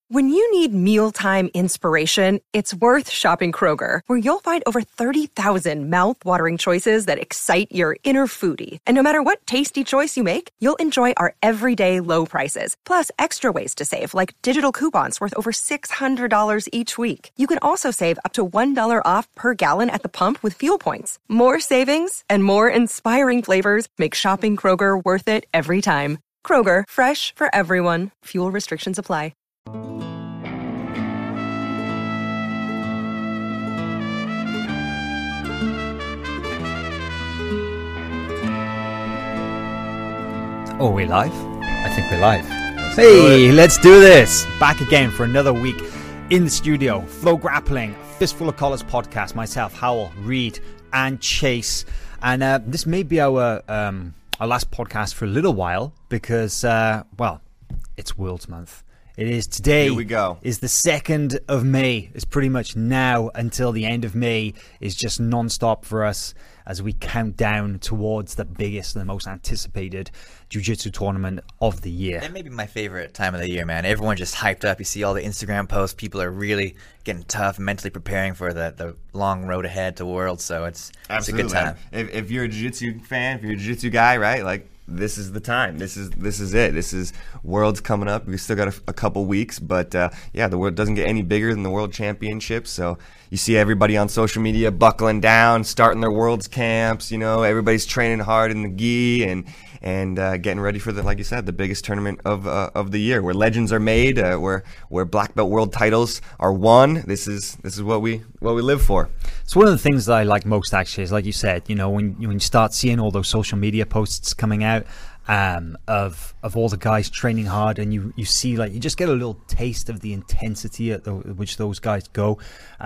When you need mealtime inspiration, it's worth shopping Kroger, where you'll find over 30,000 mouth-watering choices that excite your inner foodie. And no matter what tasty choice you make, you'll enjoy our everyday low prices, plus extra ways to save, like digital coupons worth over $600 each week. You can also save up to $1 off per gallon at the pump with fuel points. More savings and more inspiring flavors make shopping Kroger worth it every time. Kroger, fresh for everyone. Fuel restrictions apply. Oh, are we live? I think we're live. Hey, let's do this. Back again for another week in the studio. Flow Grappling, Fistful of Collars podcast. Myself, Howell, Reed, and Chase. And this may be our last podcast for a little while because, well, it's Worlds Month. It is today. Here we go. Is the 2nd of May. It's pretty much now until the end of May is just non-stop for us as we count down towards the biggest and the most anticipated jiu-jitsu tournament of the year. It may be my favorite time of the year, man. Everyone's just hyped up. You see all the Instagram posts. People are really getting tough, mentally preparing for the long road ahead to Worlds. So it's a good time. If you're a jiu-jitsu fan, if you're a jiu-jitsu guy, right, like, this is the time. This is it. This is Worlds coming up. We still got a couple weeks, but yeah, the world doesn't get any bigger than the World Championships. So you see everybody on social media buckling down, starting their Worlds camps. You know, everybody's training hard in the gi and getting ready for like you said, the biggest tournament of the year, where legends are made, where black belt world titles are won. This is what we live for. It's one of the things that I like most, actually, is like you said, you know, when you start seeing all those social media posts coming out of all the guys training hard, and you see, like, you just get a little taste of the intensity at which those guys go.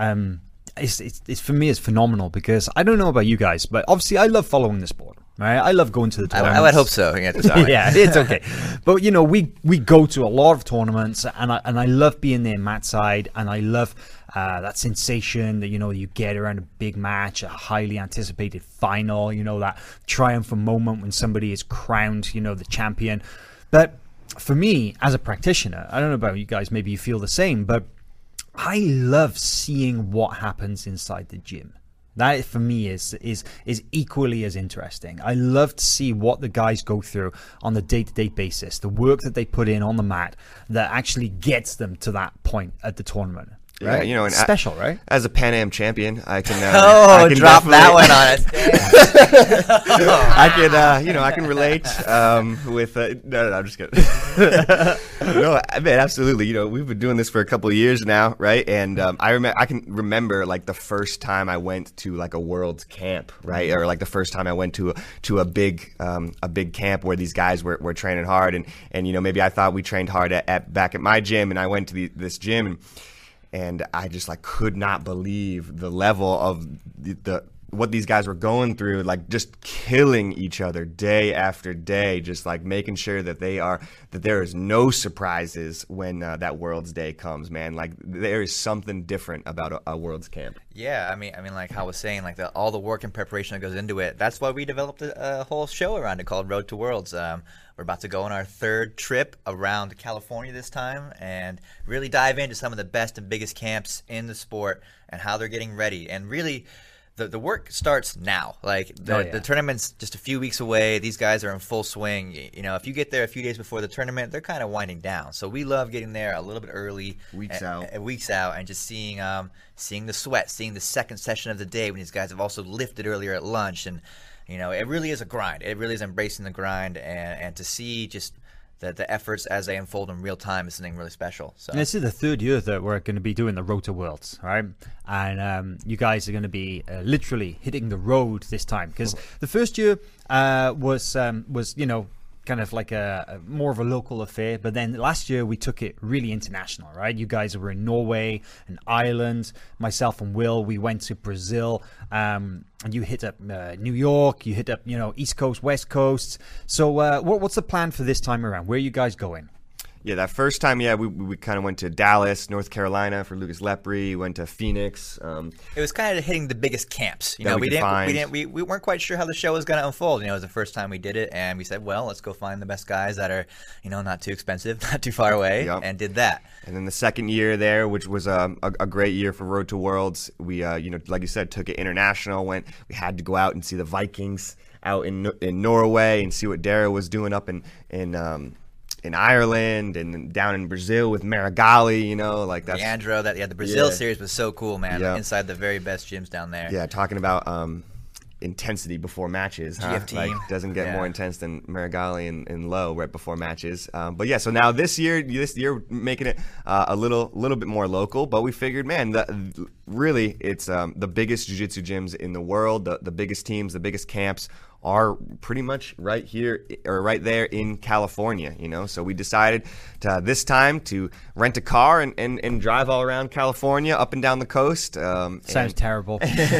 It's for me, it's phenomenal, because I don't know about you guys, but obviously I love following the sport. Right, I love going to the tournaments. I would hope so. Yeah, yeah, it's okay. But you know, we go to a lot of tournaments, and I love being there mat side, and I love that sensation that, you know, you get around a big match, a highly anticipated final. You know, that triumphant moment when somebody is crowned, you know, the champion. But for me, as a practitioner, I don't know about you guys. Maybe you feel the same, but I love seeing what happens inside the gym. That, for me, is equally as interesting. I love to see what the guys go through on the day-to-day basis, the work that they put in on the mat that actually gets them to that point at the tournament. Right? Yeah, you know, and special, right? As a Pan Am champion, I can drop that one on us. I can relate with. No, I'm just kidding. No, I mean, absolutely. You know, we've been doing this for a couple of years now, right? And I can remember, like, the first time I went to, like, a Worlds camp, right? Or like the first time I went to a big camp where these guys were training hard, and you know, maybe I thought we trained hard back at my gym, and I went to this gym. And I just, like, could not believe the level of what these guys were going through, like, just killing each other day after day, just, like, making sure that there is no surprises when that Worlds Day comes, man. Like, there is something different about a Worlds camp. Yeah, I mean, like how I was saying, like all the work and preparation that goes into it. That's why we developed a whole show around it called Road to Worlds. We're about to go on our 3rd trip around California this time and really dive into some of the best and biggest camps in the sport and how they're getting ready. And really, the work starts now. Like, the tournament's just a few weeks away. These guys are in full swing. You know, if you get there a few days before the tournament, they're kind of winding down. So we love getting there a little bit early, weeks out, and just seeing the sweat, seeing the second session of the day when these guys have also lifted earlier at lunch. And you know, it really is a grind. It really is embracing the grind, and to see just the efforts as they unfold in real time is something really special. So, and this is the 3rd year that we're going to be doing the Road to Worlds, right? And you guys are going to be literally hitting the road this time, because the first year was you know, kind of like a more of a local affair, but then last year we took it really international, right? You guys were in Norway and Ireland. Myself and Will, we went to Brazil, and you hit up New York. You hit up, you know, East Coast, West Coast. So what's the plan for this time around? Where are you guys going? Yeah, that first time, we kind of went to Dallas, North Carolina for Lucas Lepre. Went to Phoenix. It was kind of hitting the biggest camps. You that know, we we weren't quite sure how the show was going to unfold. You know, it was the first time we did it, and we said, well, let's go find the best guys that are, you know, not too expensive, not too far away, Yep. and did that. And then the second year there, which was a great year for Road to Worlds, we you know, like you said, took it international. We had to go out and see the Vikings out in Norway and see what Dara was doing up in Ireland and down in Brazil with Marigali, you know, like that's Leandro, the Brazil series was so cool, man. Yeah. Inside the very best gyms down there. yeah, talking about intensity before matches. Huh? GF team. Like, doesn't get Yeah. more intense than Marigali and Lowe right before matches. But yeah, so now this year making it a little bit more local. But we figured, man, really it's the biggest jiu-jitsu gyms in the world, the biggest teams, the biggest camps are pretty much right here or right there in California, you know. So we decided this time to rent a car and drive all around California, up and down the coast. Sounds terrible.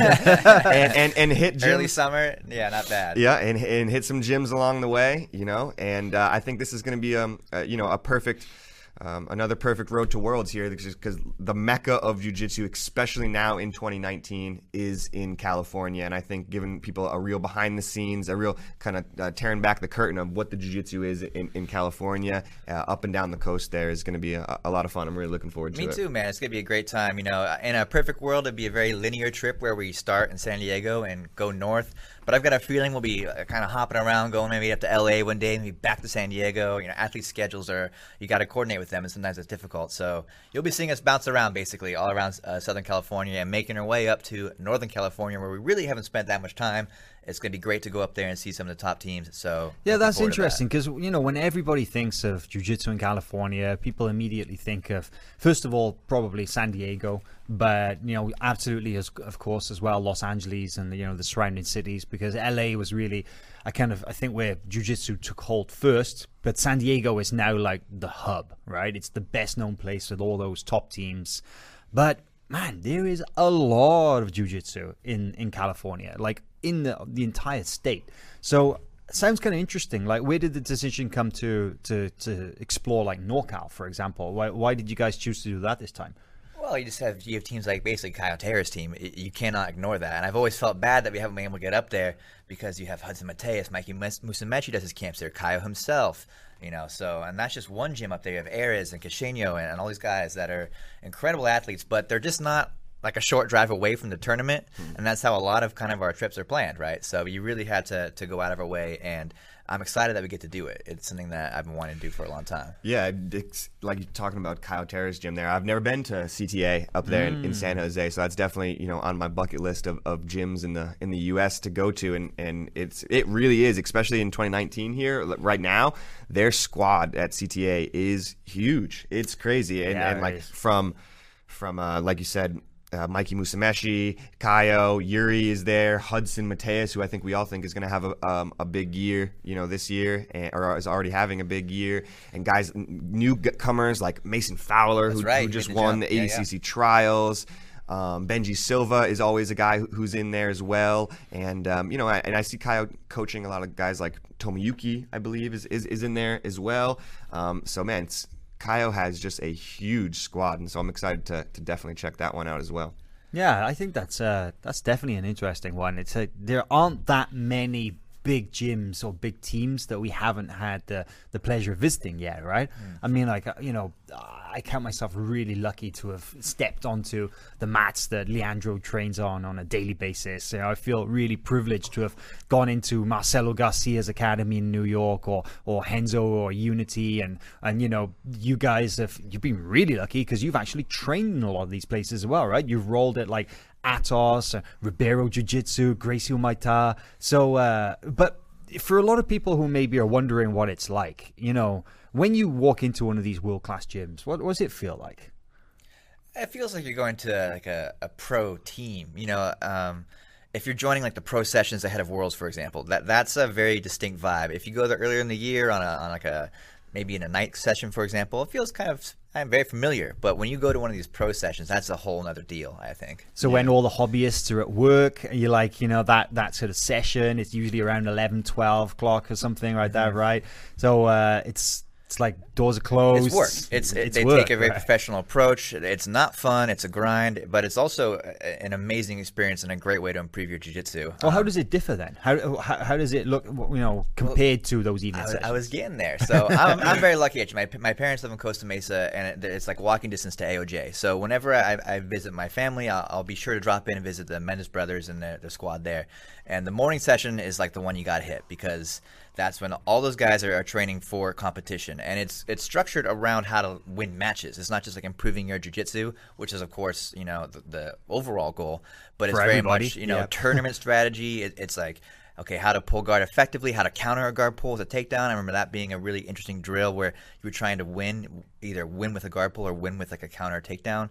and hit gyms. Early summer, yeah, not bad. Yeah, and hit some gyms along the way, you know. And I think this is going to be a perfect. Another perfect Road to Worlds here, because the mecca of jiu-jitsu, especially now in 2019, is in California. And I think giving people a real behind the scenes, a real kind of tearing back the curtain of what the jiu-jitsu is in California, up and down the coast there is going to be a lot of fun. I'm really looking forward to it. Me too, man. It's going to be a great time. You know, in a perfect world, it'd be a very linear trip where we start in San Diego and go north. But I've got a feeling we'll be kind of hopping around, going maybe up to LA one day, maybe back to San Diego. You know, athletes' schedules you got to coordinate with them, and sometimes it's difficult. So you'll be seeing us bounce around basically all around Southern California and making our way up to Northern California, where we really haven't spent that much time. It's going to be great to go up there and see some of the top teams. So yeah, that's forward to that. interesting because, you know, when everybody thinks of jiu-jitsu in California, people immediately think of, first of all, probably San Diego, but, you know, absolutely, of course, as well, Los Angeles and, you know, the surrounding cities, because LA was really I think where jiu-jitsu took hold first, but San Diego is now like the hub, right? It's the best known place with all those top teams. But man, there is a lot of jiu-jitsu in California, like in the entire state. So it sounds kind of interesting. Like, where did the decision come to explore like NorCal, for example? Why did you guys choose to do that this time? Well, you have teams like basically Kyle Terra's team. You cannot ignore that. And I've always felt bad that we haven't been able to get up there because you have Hudson Mateus, Mikey Musumeci does his camps there, Kyle himself, you know. So, and that's just one gym up there. You have Ares and Cacheno and all these guys that are incredible athletes, but they're just not like a short drive away from the tournament. And that's how a lot of kind of our trips are planned, right? So you really had to go out of our way, and I'm excited that we get to do it. It's something that I've been wanting to do for a long time. Yeah, it's like you're talking about Kyle Terra's gym there. I've never been to CTA up there in San Jose, so that's definitely, you know, on my bucket list of gyms in the U.S. to go to, and it really is, especially in 2019 here right now. Their squad at CTA is huge. It's crazy, and like from like you said. Mikey Musumeci, Kaio, Yuri is there, Hudson Mateus, who I think we all think is going to have a big year, you know, this year, or is already having a big year, and guys, newcomers like Mason Fowler, who just won the ADCC trials. Benji Silva is always a guy who's in there as well, and you know, and I see Kaio coaching a lot of guys like Tomoyuki, I believe, is in there as well. So man, Kaio has just a huge squad, and so I'm excited to definitely check that one out as well. Yeah, I think that's definitely an interesting one. There aren't that many big gyms or big teams that we haven't had the pleasure of visiting yet, right? I mean, like, you know, I count myself really lucky to have stepped onto the mats that Leandro trains on a daily basis. You know, I feel really privileged to have gone into Marcelo Garcia's academy in New York, or Henzo or Unity, and you know, you guys you've been really lucky because you've actually trained in a lot of these places as well, right? You've rolled at like Atos, Ribeiro Jiu-Jitsu, Gracie Maita. So, but for a lot of people who maybe are wondering what it's like, you know, when you walk into one of these world-class gyms, what does it feel like? It feels like you're going to like a pro team. You know, if you're joining like the pro sessions ahead of Worlds, for example, that's a very distinct vibe. If you go there earlier in the year on like a maybe in a night session, for example, it feels kind of very familiar. But when you go to one of these pro sessions, that's a whole other deal, I think. So when all the hobbyists are at work, you're like, you know, that sort of session, it's usually around 11, 12 o'clock or something like that, right? So it's like doors are closed. It's work. They work, take a very right. professional approach. It's not fun. It's a grind, but it's also an amazing experience and a great way to improve your jiu-jitsu. Well, how does it differ then? How does it look, compared to those evening sessions? I was getting there. So I'm very lucky. Actually, my parents live in Costa Mesa, and it's like walking distance to AOJ. So whenever I visit my family, I'll be sure to drop in and visit the Mendes brothers and their squad there. And the morning session is like the one you got to hit, because that's when all those guys are training for competition, and it's structured around how to win matches. It's not just like improving your jiu-jitsu, which is of course the overall goal, but it's For very everybody. much tournament strategy. It's like, okay, how to pull guard effectively, how to counter a guard pull with a takedown. I remember that being a really interesting drill where you were trying to either win with a guard pull or win with like a counter takedown.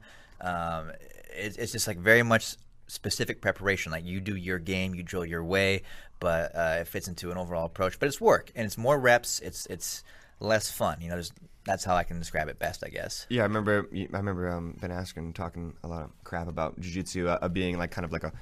It's just like very much specific preparation. Like you do your game, you drill your way, but it fits into an overall approach. But it's work, and it's more reps. It's less fun. That's how I can describe it best, I guess. Yeah, I remember Ben Askren talking a lot of crap about jiu-jitsu being like kind of like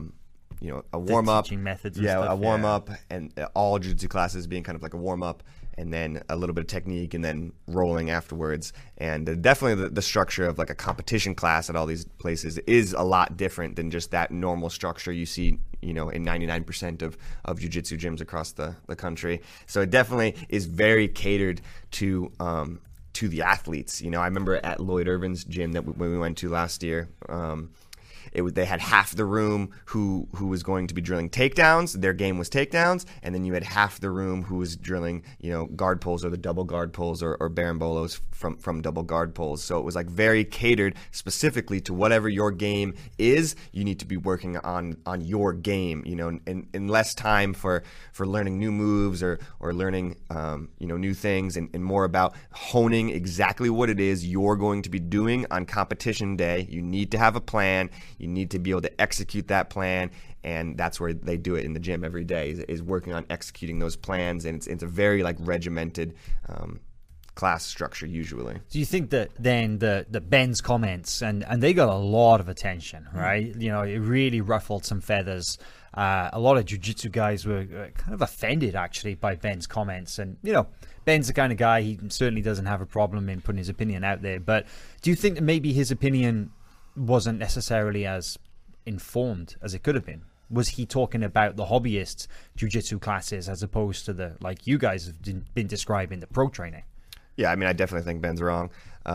a warm up, teaching methods and yeah, stuff, a warm up, and all jiu-jitsu classes being kind of like a warm up, and then a little bit of technique, and then rolling afterwards. And definitely the structure of like a competition class at all these places is a lot different than just that normal structure you see, in 99% of jiu-jitsu gyms across the country. So it definitely is very catered to the athletes. I remember at Lloyd Irvin's gym when we went to last year. They had half the room who was going to be drilling takedowns. Their game was takedowns, and then you had half the room who was drilling, guard pulls or the double guard pulls or barambolos from double guard pulls. So it was like very catered specifically to whatever your game is. You need to be working on your game, and less time for learning new moves or learning new things, and more about honing exactly what it is you're going to be doing on competition day. You need to have a plan. You need to be able to execute that plan, and that's where they do it in the gym every day, is working on executing those plans, and it's a very like regimented class structure usually. Do you think that then the Ben's comments, and they got a lot of attention, right? It really ruffled some feathers. A lot of jiu-jitsu guys were kind of offended actually by Ben's comments, and Ben's the kind of guy, he certainly doesn't have a problem in putting his opinion out there, but do you think that maybe his opinion wasn't necessarily as informed as it could have been? Was he talking about the hobbyist jiu-jitsu classes as opposed to the, like you guys have been describing, the pro training? Yeah, I mean, I definitely think Ben's wrong. No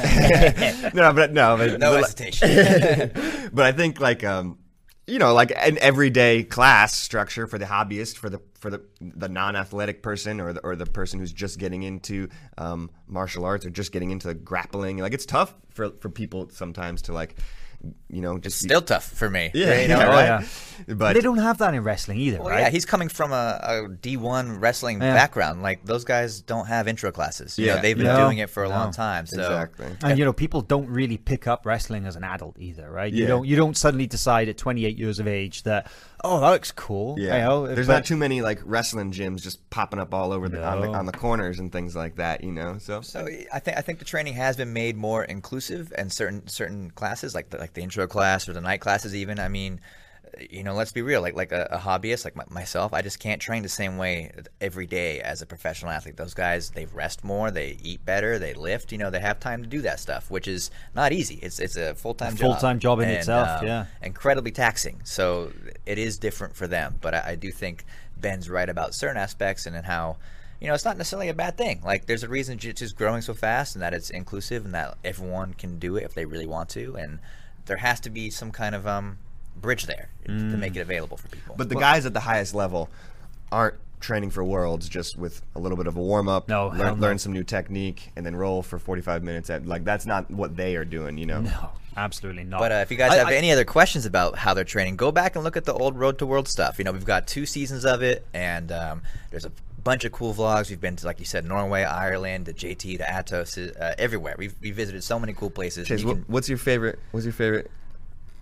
No hesitation. But I think like like an everyday class structure for the hobbyist, for the non-athletic person, or the person who's just getting into martial arts or just getting into grappling. Like it's tough for people sometimes to like, just Still tough for me. yeah, Oh, right? yeah. But They don't have that in wrestling either, Well, right? yeah, he's coming from a D1 wrestling background. Like those guys don't have intro classes. Yeah. They've been No. doing it for a long time. So exactly. And people don't really pick up wrestling as an adult either, right? Yeah. You don't suddenly decide at 28 years of age that, that looks cool. Yeah, there's but- not too many like wrestling gyms just popping up all over No. on the corners and things like that, So I think the training has been made more inclusive, and certain classes like the intro class or the night classes even. I mean, let's be real. Like a hobbyist like myself, I just can't train the same way every day as a professional athlete. Those guys, they rest more, they eat better, they lift. They have time to do that stuff, which is not easy. It's a full-time job. Full-time job in itself, yeah. Incredibly taxing. So it is different for them. But I do think Ben's right about certain aspects, and in how it's not necessarily a bad thing. Like there's a reason jiu-jitsu is growing so fast, and that it's inclusive, and that everyone can do it if they really want to. And there has to be some kind of bridge there to make it available for people. But the guys at the highest level aren't training for Worlds just with a little bit of a warm up, No, hell no. learn some new technique, and then roll for 45 minutes. That's not what they are doing, No, absolutely not. But if you guys have any other questions about how they're training, go back and look at the old Road to World stuff. We've got 2 seasons of it, and there's a bunch of cool vlogs. We've been to, like you said, Norway, Ireland, to JT, to Atos, everywhere. We visited so many cool places. Chase, what's your favorite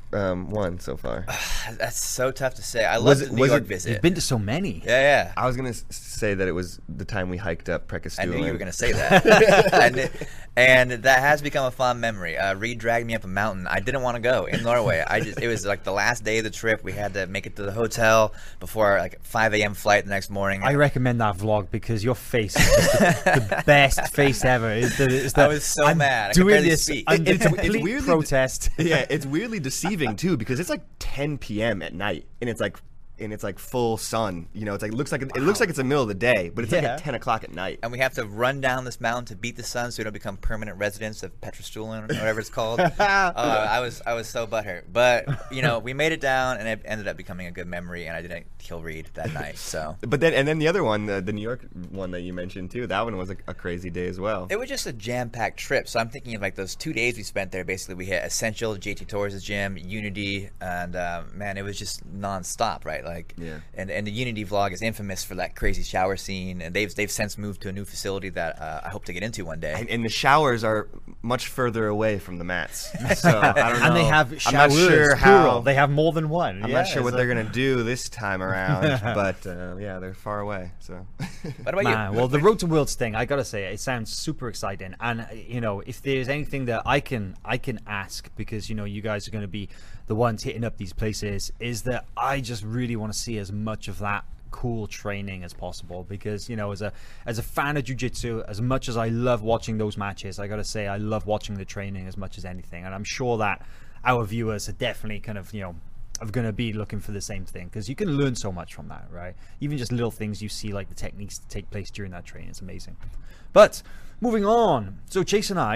one so far? That's so tough to say. I love the New York visit. You've been to so many. Yeah. I was gonna say that it was the time we hiked up Prekastulin. I knew you were going to say that. and that has become a fond memory. Reed dragged me up a mountain. I didn't want to go in Norway. It was like the last day of the trip. We had to make it to the hotel before our 5 a.m. flight the next morning. I recommend that vlog because your face is just the best face ever. I was so mad. I could doing barely this speak. under It's complete weirdly protest. Yeah, it's weirdly deceiving too because it's like 10 p.m. at night, and it's like full sun. You know, it's like it looks like it's the middle of the day, but it's like at 10 o'clock at night. And we have to run down this mountain to beat the sun so we don't become permanent residents of Petrostulin or whatever it's called. I was so butthurt. But, we made it down, and it ended up becoming a good memory, and I didn't kill Reed that night. So. But then the other one, the New York one that you mentioned too, that one was a crazy day as well. It was just a jam-packed trip. So I'm thinking of those 2 days we spent there. Basically, we hit Essential, JT Torres' gym, Unity, and man, it was just nonstop, right? And the Unity vlog is infamous for that crazy shower scene, and they've since moved to a new facility that I hope to get into one day. And the showers are much further away from the mats, so I don't know. And they have showers, I'm not sure plural. They have more than one. I'm not sure what they're gonna do this time around, but they're far away. So, what about you? Well, the Road to Worlds thing, I gotta say, it sounds super exciting. And if there's anything that I can ask, because you guys are going to be the ones hitting up these places, is that I just really want to see as much of that cool training as possible, because as a fan of jiu-jitsu, as much as I love watching those matches, I gotta say I love watching the training as much as anything. And I'm sure that our viewers are definitely kind of are going to be looking for the same thing, because you can learn so much from that, right? Even just little things you see, like the techniques that take place during that training, it's amazing. But moving on, so Chase and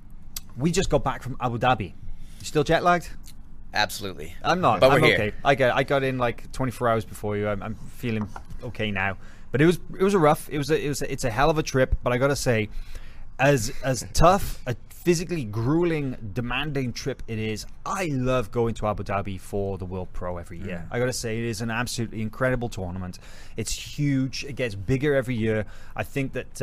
we just got back from Abu Dhabi. You still jet lagged? Absolutely. I'm not. But I'm we're okay. here. I got in like 24 hours before you. I'm feeling okay now. But it was a rough. It's a hell of a trip. But I gotta say, as tough, a physically grueling, demanding trip it is, I love going to Abu Dhabi for the World Pro every year. I gotta say, it is an absolutely incredible tournament. It's huge. It gets bigger every year. I think that.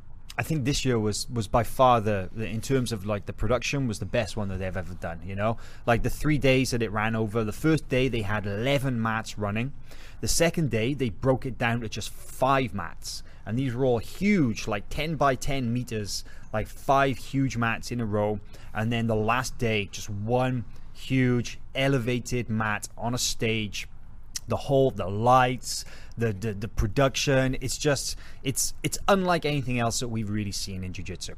I think this year was by far the in terms of like the production was the best one that they've ever done. Like the 3 days that it ran over. The first day they had 11 mats running. The second day they broke it down to just 5 mats, and these were all huge, like 10 by 10 meters, like 5 huge mats in a row. And then the last day, just one huge elevated mat on a stage. The lights, the production, it's unlike anything else that we've really seen in jiu-jitsu.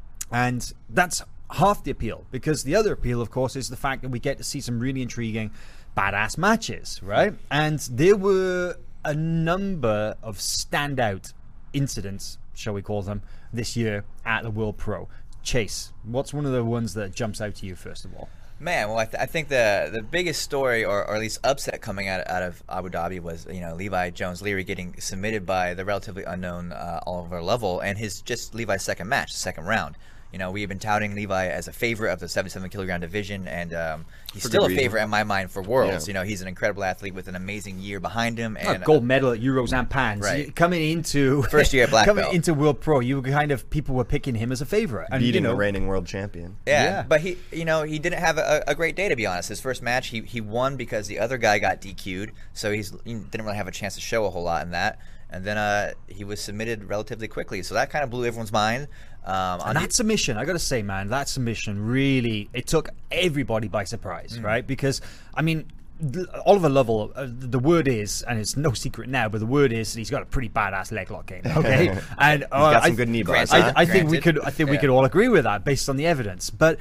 And that's half the appeal, because the other appeal, of course, is the fact that we get to see some really intriguing, badass matches, right? And there were a number of standout incidents, shall we call them, this year at the World Pro. Chase, what's one of the ones that jumps out to you first of all? Man, well, I think the biggest story, or at least upset coming out of Abu Dhabi was, Levi Jones-Leary getting submitted by the relatively unknown Oliver Lovell, and Levi's second match, the second round. We have been touting Levi as a favorite of the 77 kilogram division, and he's still a favorite in my mind for Worlds. Yeah. He's an incredible athlete with an amazing year behind him, and gold medal at Euros and Pans. Right. Coming into first year at black coming belt. into World Pro, people were picking him as a favorite, and beating the reigning world champion. Yeah, but he didn't have a great day, to be honest. His first match, he won because the other guy got DQ'd, so he didn't really have a chance to show a whole lot in that. And then he was submitted relatively quickly, so that kind of blew everyone's mind. And that submission, I got to say, man, that submission really, it took everybody by surprise, right? Because, I mean, Oliver Lovell, the word is, and it's no secret now, but the word is he's got a pretty badass leg lock game. Okay, and he's got some good knee bars. I think we could all agree with that based on the evidence. But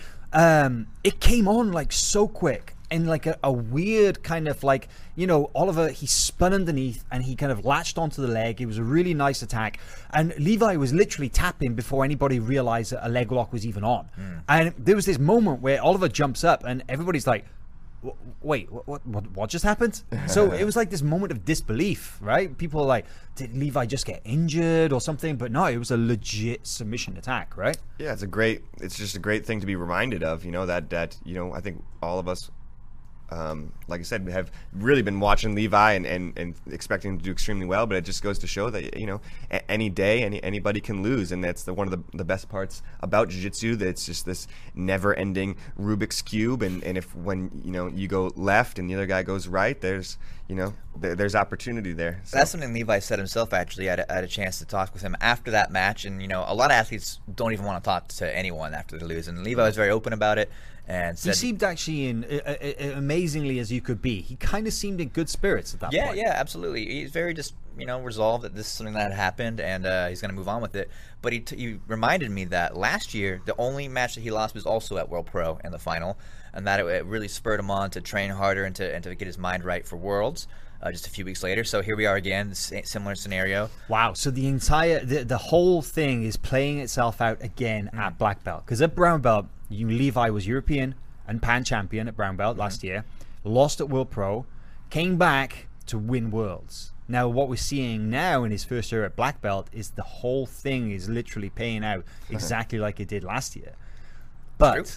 it came on like so quick. And like a weird kind of like, Oliver, he spun underneath and he kind of latched onto the leg. It was a really nice attack. And Levi was literally tapping before anybody realized that a leg lock was even on. And there was this moment where Oliver jumps up and everybody's like, wait, what just happened? So it was like this moment of disbelief, right? People are like, did Levi just get injured or something? But no, it was a legit submission attack, right? Yeah, it's just a great thing to be reminded of, that I think all of us like I said, have really been watching Levi and expecting him to do extremely well. But it just goes to show that, you know, any day anybody can lose, and that's one of the best parts about jiu-jitsu. That it's just this never-ending Rubik's cube, and if when, you know, you go left and the other guy goes right, there's, you know, there's opportunity there. So. That's something Levi said himself. Actually, I had a chance to talk with him after that match, and you know, a lot of athletes don't even want to talk to anyone after they lose, and Levi was very open about it. And said, he seemed actually amazingly as you could be. He kind of seemed in good spirits at that point. Yeah, absolutely. He's very just, you know, resolved that this is something that had happened, and he's going to move on with it. But he reminded me that last year, the only match that he lost was also at World Pro in the final, and that it really spurred him on to train harder and to get his mind right for Worlds. Just a few weeks later, so here we are again, similar scenario. Wow! So the whole thing is playing itself out again at black belt, because at brown belt, Levi was European and Pan champion at brown belt last year, lost at World Pro, came back to win Worlds. Now, what we're seeing now in his first year at black belt is the whole thing is literally paying out exactly like it did last year. But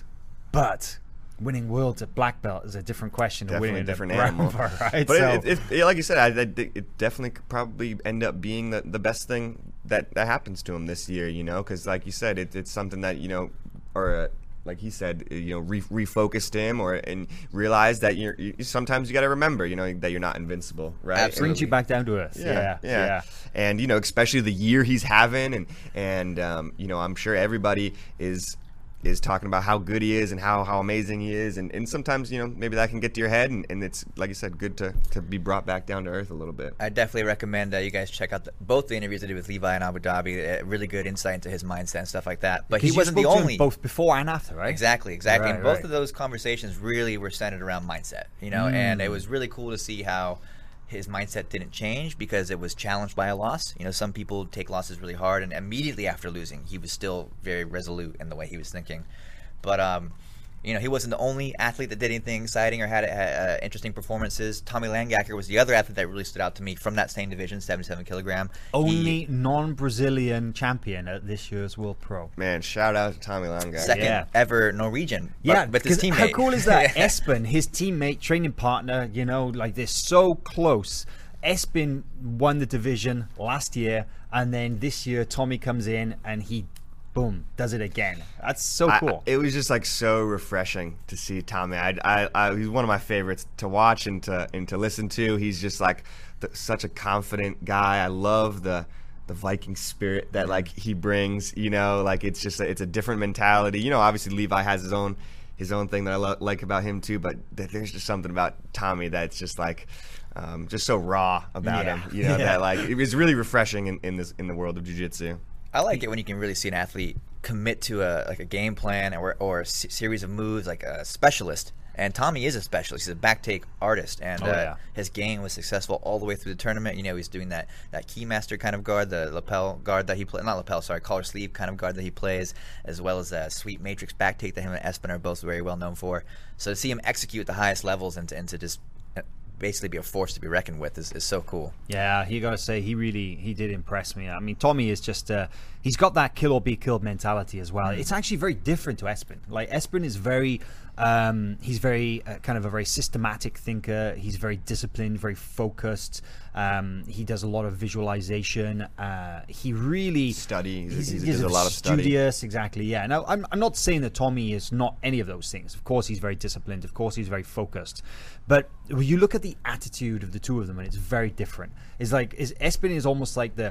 winning Worlds at black belt is a different question. Definitely winning a different brown animal, belt, right? But it, like you said, it definitely could probably end up being the best thing that happens to him this year. You know, because like you said, it's something that, you know, or like he said, you know, refocused him and realized that sometimes you got to remember, you know, that you're not invincible, right? Absolutely. Brings you back down to earth. Yeah. And, you know, especially the year he's having, and you know, I'm sure everybody is talking about how good he is and how amazing he is, and sometimes, you know, maybe that can get to your head, and it's, like you said, good to be brought back down to earth a little bit. I definitely recommend you guys check out both the interviews I did with Levi in Abu Dhabi. Really good insight into his mindset and stuff like that. But he wasn't the only, both before and after, right? Exactly. Right, and both of those conversations really were centered around mindset, you know, and it was really cool to see how his mindset didn't change because it was challenged by a loss. You know, some people take losses really hard, and immediately after losing, he was still very resolute in the way he was thinking. But you know, he wasn't the only athlete that did anything exciting or had interesting performances. Tommy Langacker was the other athlete that really stood out to me from that same division, 77 kilogram. Only non-Brazilian champion at this year's World Pro. Man, shout out to Tommy Langacker. Second ever Norwegian. Yeah, with his teammate. How cool is that? Espen, his teammate, training partner, you know, like they're so close. Espen won the division last year, and then this year Tommy comes in and he boom, does it again. That's so cool. It was just like so refreshing to see Tommy. He's one of my favorites to watch and to listen to. He's just like such a confident guy. I love the Viking spirit that like he brings. You know, like it's just it's a different mentality. You know, obviously Levi has his own thing that I like about him too. But there's just something about Tommy that's just like just so raw about him. You know, that like it was really refreshing in the world of jiu-jitsu. I like it when you can really see an athlete commit to a game plan or a series of moves, like a specialist. And Tommy is a specialist. He's a back take artist, and his game was successful all the way through the tournament. You know, he's doing that keymaster kind of guard, the lapel guard that he plays, not lapel, sorry, collar sleeve kind of guard that he plays, as well as a sweep matrix back take that him and Espen are both very well known for. So to see him execute at the highest levels and to just basically be a force to be reckoned with is so cool. Yeah, you gotta say he did impress me. I mean, Tommy is just he's got that kill or be killed mentality as well. It's actually very different to Espen. Like Espen is very he's very kind of a very systematic thinker. He's very disciplined, very focused. He does a lot of visualization. He really studies. He does a lot of study. Studious, exactly. Yeah. Now, I'm not saying that Tommy is not any of those things. Of course, he's very disciplined. Of course, he's very focused. But when you look at the attitude of the two of them, and it's very different. It's like Espen is almost like the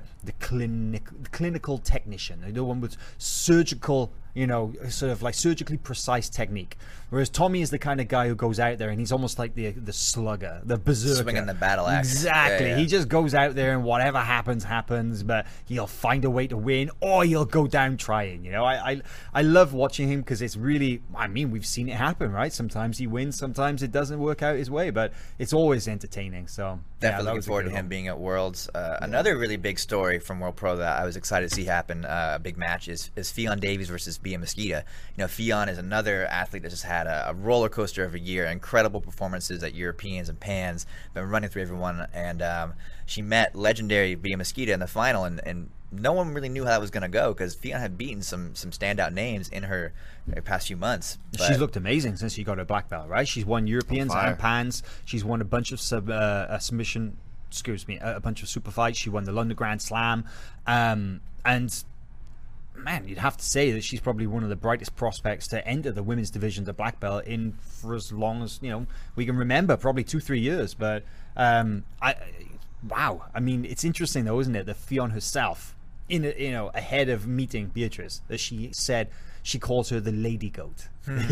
clinical technician, the one with surgical, you know, sort of like surgically precise technique. Whereas Tommy is the kind of guy who goes out there and he's almost like the slugger, the berserker. Swinging the battle axe. Exactly. Yeah. He just goes out there and whatever happens, but he'll find a way to win or he'll go down trying. You know, I love watching him because it's really, I mean, we've seen it happen, right? Sometimes he wins, sometimes it doesn't work out his way, but it's always entertaining. So definitely looking forward to him being at Worlds. Another really big story from World Pro that I was excited to see happen, a big match, is Ffion Davies versus Bia Mesquita. You know, Ffion is another athlete that just had a roller coaster of a year, incredible performances at Europeans and Pans, been running through everyone, and she met legendary Bia Mesquita in the final, and no one really knew how that was going to go because Ffion had beaten some standout names in her past few months. She's looked amazing since she got her black belt, right? She's won Europeans and Pans. She's won a bunch of submission. Excuse me, a bunch of super fights. She won the London Grand Slam, and man, you'd have to say that she's probably one of the brightest prospects to enter the women's division, the black belt, in for as long as we can remember, probably 2-3 years. But wow, I mean, it's interesting though, isn't it? That Ffion herself, ahead of meeting Beatrice, that she said she calls her the Lady Goat,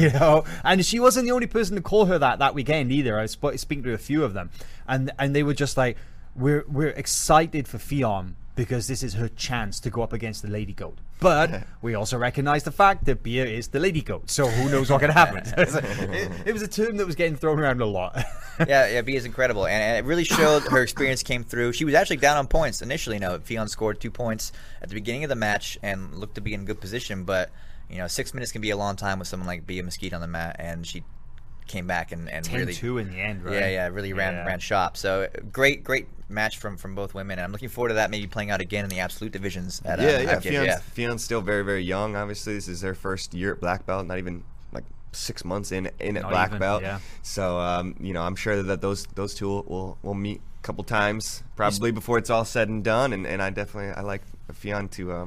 and she wasn't the only person to call her that weekend either. I was speaking to a few of them, and they were just like, we're excited for Ffion because this is her chance to go up against the Lady Goat. But we also recognize the fact that Bea is the Lady Goat, so who knows what can happen. It was a term that was getting thrown around a lot. yeah, Bea is incredible, and it really showed her experience came through. She was actually down on points initially. Ffion scored 2 points at the beginning of the match and looked to be in good position, but 6 minutes can be a long time with someone like Bea Mesquite on the mat, and she came back and really 10-2 in the end, right? Yeah, really ran shop. So great match from both women, and I'm looking forward to that maybe playing out again in the absolute divisions at Fion's still very, very young. Obviously, this is their first year at black belt, not even like 6 months in at black belt. Yeah. So I'm sure that those two will meet a couple times probably before it's all said and done, and I like Ffion to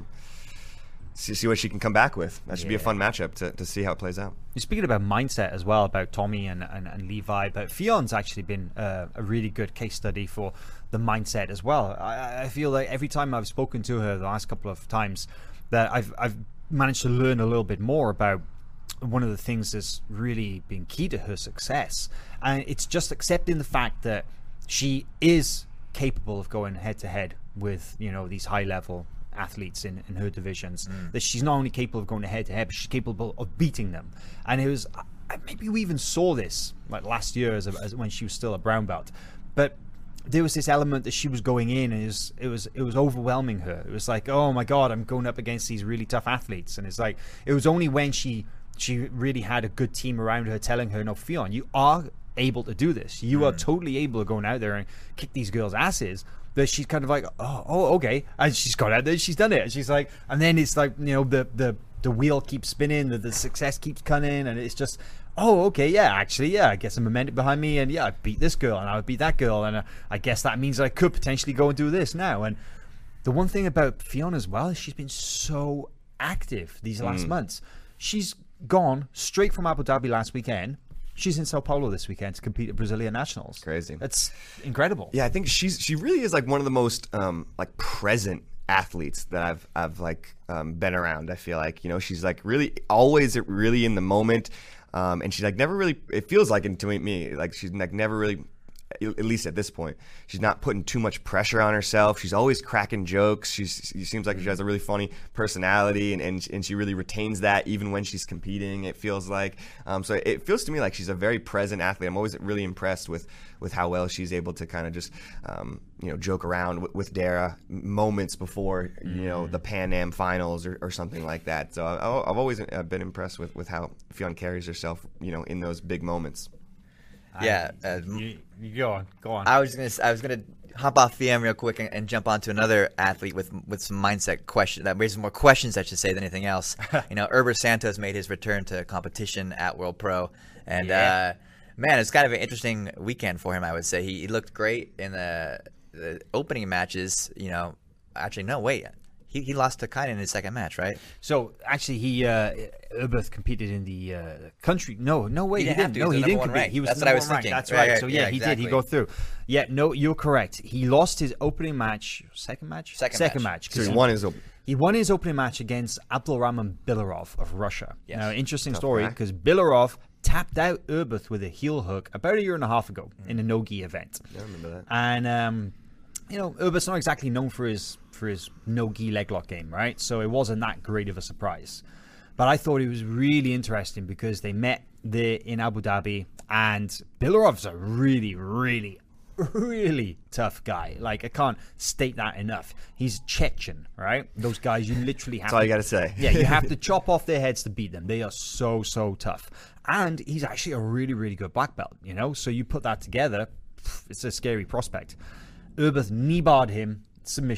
see what she can come back with. That should be a fun matchup to see how it plays out. You're speaking about mindset as well, about Tommy and Levi, but Fion's actually been a really good case study for the mindset as well. I feel like every time I've spoken to her the last couple of times that I've managed to learn a little bit more about one of the things that's really been key to her success, and it's just accepting the fact that she is capable of going head to head with these high level athletes in her divisions. That she's not only capable of going head to head, but she's capable of beating them. And it was maybe we even saw this like last year as when she was still a brown belt, but there was this element that she was going in and it was overwhelming her. It was like, oh my god, I'm going up against these really tough athletes. And it's like, it was only when she really had a good team around her telling her, no, Ffion, you are able to do this. You are totally able of going out there and kick these girls' asses. That she's kind of like, oh, okay, and she's got out there, she's done it, and she's like, and then it's like, the wheel keeps spinning, the success keeps coming, and it's just, oh, okay, yeah, actually, yeah, I get some momentum behind me, and yeah, I beat this girl, and I would beat that girl, and I guess that means I could potentially go and do this now. And the one thing about Ffion as well is she's been so active these last months. She's gone straight from Abu Dhabi last weekend. She's in Sao Paulo this weekend to compete at Brazilian Nationals. Crazy. That's incredible. Yeah, I think she really is like one of the most present athletes that I've been around. I feel like she's like really always really in the moment, and she's like never really. It feels like to me like she's like never really. At least at this point, she's not putting too much pressure on herself. She's always cracking jokes. She seems like she has a really funny personality, and she really retains that even when she's competing. It feels like so. It feels to me like she's a very present athlete. I'm always really impressed with how well she's able to kind of just joke around with Dara moments before the Pan Am finals or something like that. So I've always been impressed with how Ffion carries herself in those big moments. Yeah, you go on. I was gonna hop off VM real quick and jump onto another athlete with some mindset question that raises more questions, I should say, than anything else. Herbert Santos made his return to competition at World Pro, and man, it's kind of an interesting weekend for him. I would say he looked great in the opening matches. Actually, no, wait. He lost to Kaiden in his second match, right? So actually, Herbert competed in the country. No, wait, he didn't. No, he didn't compete. He was That's what I was thinking. That's right. Right. So yeah, he did. He go through. Yeah, no, you're correct. He lost his opening match. Second match. So he won his. He won his opening match against Abdulrahman Bilarov of Russia. Yes. Now, interesting story because Bilarov tapped out Herbert with a heel hook about a year and a half ago in a no-gi event. I remember that. And Herbert's not exactly known for his no-gi leg lock game, right? So it wasn't that great of a surprise. But I thought it was really interesting because they met there in Abu Dhabi, and Bilarov's a really, really, really tough guy. Like, I can't state that enough. He's Chechen, right? Those guys, you literally have That's all you got to say. Yeah, you have to chop off their heads to beat them. They are so, so tough. And he's actually a really, really good black belt, So you put that together, it's a scary prospect. Herbert knee-barred him, submission,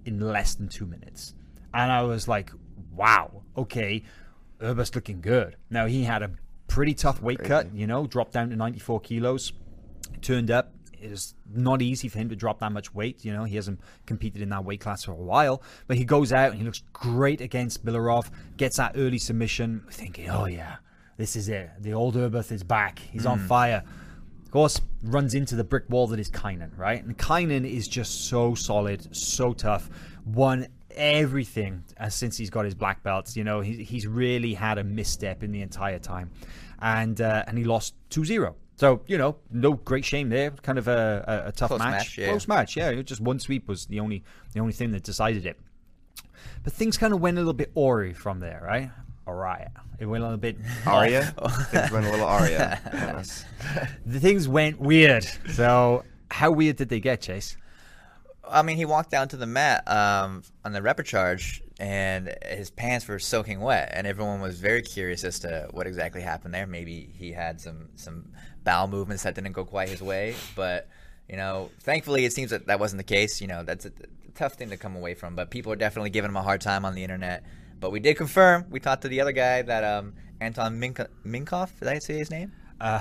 in less than 2 minutes. And I was like, wow, okay, Urbas looking good. Now, he had a pretty tough weight cut, dropped down to 94 kilos, turned up. It was not easy for him to drop that much weight. He hasn't competed in that weight class for a while. But he goes out and he looks great against Bilarov, gets that early submission, thinking, oh, yeah, this is it. The old Urbas is back. He's on fire. Of course, runs into the brick wall that is Kaynan, right? And Kaynan is just so solid, so tough, won everything since he's got his black belts. He's really had a misstep in the entire time. And he lost 2-0. So, no great shame there. Kind of a tough match. Close match, yeah. Just one sweep was the only thing that decided it. But things kind of went a little bit awry from there, right? Aria. It went a little bit... Aria? Things went a little Aria. The things went weird. So, how weird did they get, Chase? I mean, he walked down to the mat on the repechage, and his pants were soaking wet, and everyone was very curious as to what exactly happened there. Maybe he had some bowel movements that didn't go quite his way, but thankfully it seems that wasn't the case. That's a tough thing to come away from, but people are definitely giving him a hard time on the internet. But we did confirm. We talked to the other guy that Anton Minkov. Did I say his name?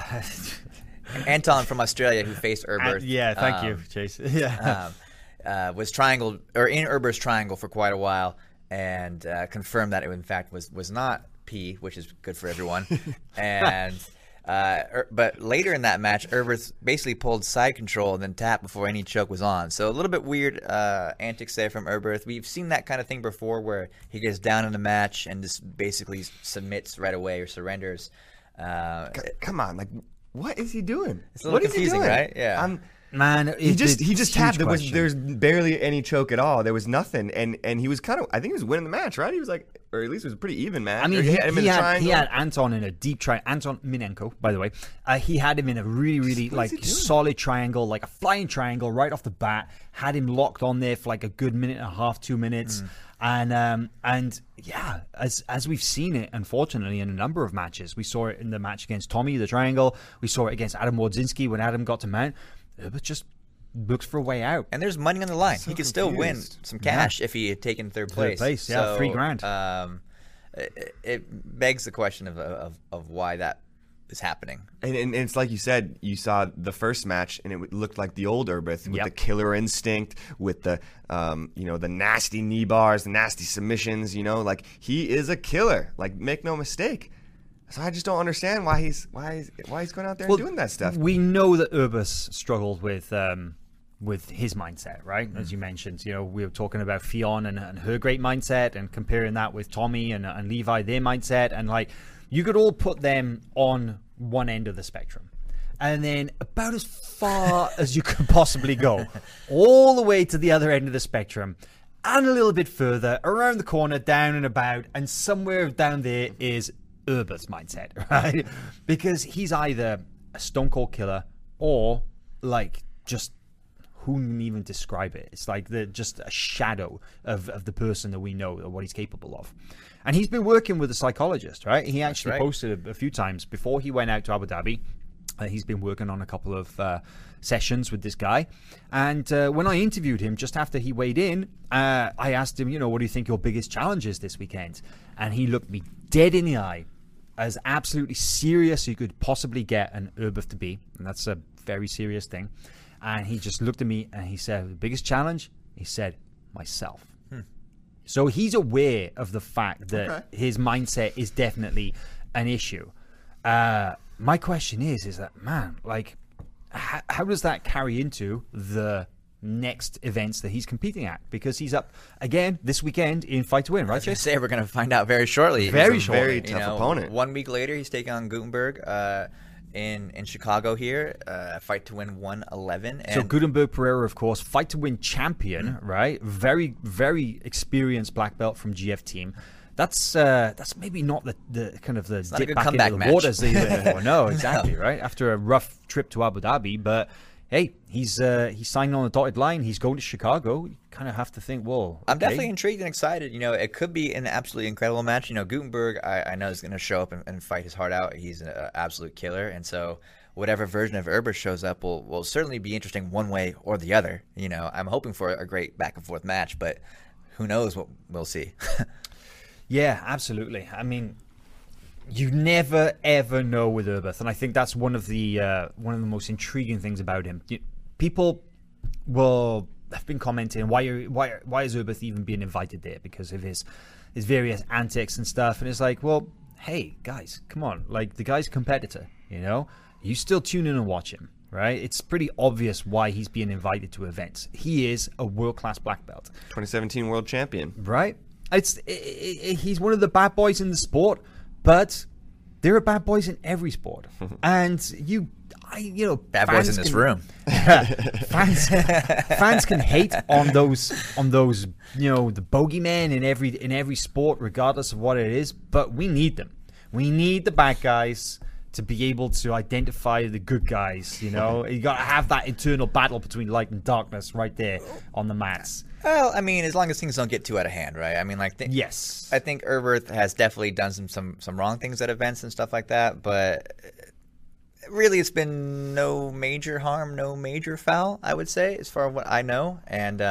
Anton from Australia, who faced Urbas. Yeah, thank you, Chase. Yeah. Was triangle or in Urbas triangle for quite a while, and confirmed that it in fact was not P, which is good for everyone. And but later in that match, Urbas basically pulled side control and then tapped before any choke was on. So a little bit weird antics there from Urbas. We've seen that kind of thing before, where he gets down in the match and just basically submits right away or surrenders. Come on, like what is he doing? It's a little confusing, right? Yeah. Man, he just tapped. There's barely any choke at all. There was nothing, and he was kind of. I think he was winning the match, right? He was like, or at least it was a pretty even match. I mean, he had Anton in a deep triangle. Anton Minenko, by the way, he had him in a really, really solid triangle, like a flying triangle right off the bat. Had him locked on there for like a good minute and a half, 2 minutes, and yeah, as we've seen it, unfortunately, in a number of matches, we saw it in the match against Tommy, the triangle. We saw it against Adam Wodzinski when Adam got to mount. But just looks for a way out. And there's money on the line. He could still win some cash if he had taken third place. So, $3,000. It begs the question of why that is happening. And it's like you said, you saw the first match, and it looked like the old Urbas with the killer instinct, with the the nasty knee bars, the nasty submissions. Like he is a killer. Like make no mistake. So I just don't understand why he's going out there and doing that stuff. We know that Urbas struggled with his mindset, right? As you mentioned, we were talking about Fionn and her great mindset, and comparing that with Tommy and Levi, their mindset, and like you could all put them on one end of the spectrum, and then about as far as you could possibly go, all the way to the other end of the spectrum. And a little bit further, around the corner, down and about, and somewhere down there is Urbas mindset, right? Because he's either a stone cold killer or like just who can even describe it? It's like just a shadow of the person that we know, or what he's capable of. And he's been working with a psychologist, right? He actually posted a few times before he went out to Abu Dhabi. He's been working on a couple of sessions with this guy. And when I interviewed him just after he weighed in, I asked him, what do you think your biggest challenge is this weekend? And he looked me dead in the eye, as absolutely serious you could possibly get an Urbas to be. And that's a very serious thing. And he just looked at me and he said, the biggest challenge? He said, myself. So he's aware of the fact that his mindset is definitely an issue. My question is that, man, like, how does that carry into the next events that he's competing at? Because he's up again this weekend in Fight to Win, right, Chase? We're going to find out very shortly. Very tough opponent. 1 week later, he's taking on Gutenberg in Chicago here, Fight to Win 111. So Gutenberg Pereira, of course, Fight to Win champion, right? Very, very experienced black belt from GF team. That's maybe not the kind of the dip back into the waters either. No, exactly, right? After a rough trip to Abu Dhabi, but hey, he's signing on the dotted line. He's going to Chicago. You kind of have to think, well, I'm okay. definitely intrigued and excited. It could be an absolutely incredible match. Gutenberg, I know is going to show up and fight his heart out. He's an absolute killer, and so whatever version of Herbert shows up will certainly be interesting one way or the other. I'm hoping for a great back and forth match, but who knows what we'll see. Yeah, absolutely. I mean, you never ever know with Herbert, and I think that's one of the most intriguing things about him. People have been commenting, why is Herbert even being invited there because of his various antics and stuff, and it's like, well, hey guys, come on, like, the guy's a competitor, you still tune in and watch him, right? It's pretty obvious why he's being invited to events. He is a world-class black belt, 2017 world champion, right? He's one of the bad boys in the sport, but there are bad boys in every sport, and bad boys in this room. Fans can hate on those the bogeymen in every sport, regardless of what it is. But we need them. We need the bad guys to be able to identify the good guys. You got to have that internal battle between light and darkness right there on the mats. Well, I mean, as long as things don't get too out of hand, right? I mean, yes, I think Herbert has definitely done some wrong things at events and stuff like that, but really, it's been no major harm, no major foul, I would say, as far as what I know. And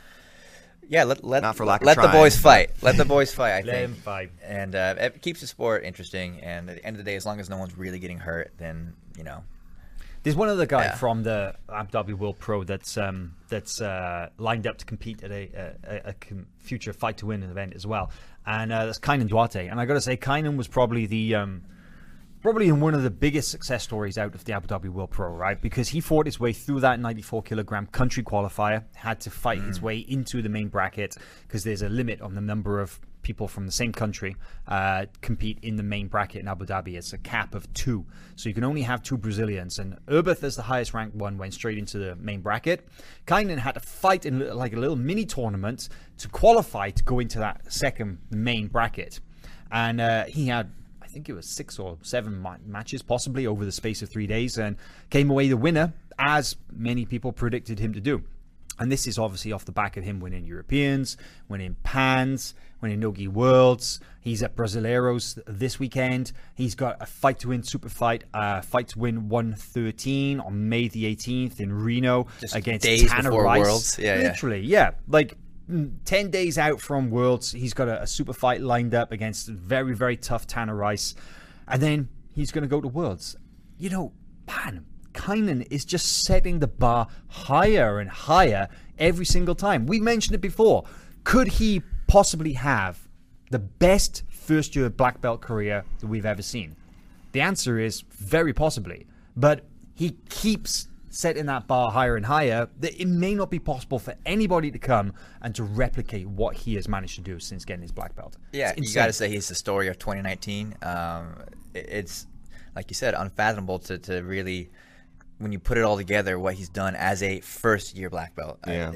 let not for lack of let trying, the boys fight. Let the boys fight. I think. Let them fight. And it keeps the sport interesting. And at the end of the day, as long as no one's really getting hurt, then There's one other guy from the Abu Dhabi World Pro that's lined up to compete at a future Fight to Win event as well, and that's Kaynan Duarte. And I got to say, Kaynan was probably one of the biggest success stories out of the Abu Dhabi World Pro, right? Because he fought his way through that 94 kilogram country qualifier, had to fight his way into the main bracket because there's a limit on the number of people from the same country compete in the main bracket in Abu Dhabi. It's a cap of 2, so you can only have 2 Brazilians, and Herbert, as the highest ranked one, went straight into the main bracket. Kaynan had to fight in like a little mini tournament to qualify to go into that second main bracket, and he had, I think it was 6 or 7 matches possibly over the space of 3 days, and came away the winner, as many people predicted him to do. And this is obviously off the back of him winning Europeans, winning Pans, winning Nogi Worlds. He's at Brasileiros this weekend. He's got a Fight to Win super fight, Fight to Win 113 on May the 18th in Reno, just against days Tanner before Rice. Worlds. Literally, yeah. Like 10 days out from Worlds, he's got a super fight lined up against very, very tough Tanner Rice. And then he's going to go to Worlds. Man, Kaynan is just setting the bar higher and higher every single time. We mentioned it before. Could he possibly have the best first-year black belt career that we've ever seen? The answer is very possibly. But he keeps setting that bar higher and higher, that it may not be possible for anybody to come and to replicate what he has managed to do since getting his black belt. Yeah, you got to say he's the story of 2019. It's, like you said, unfathomable to really, when you put it all together, what he's done as a first-year black belt. Yeah.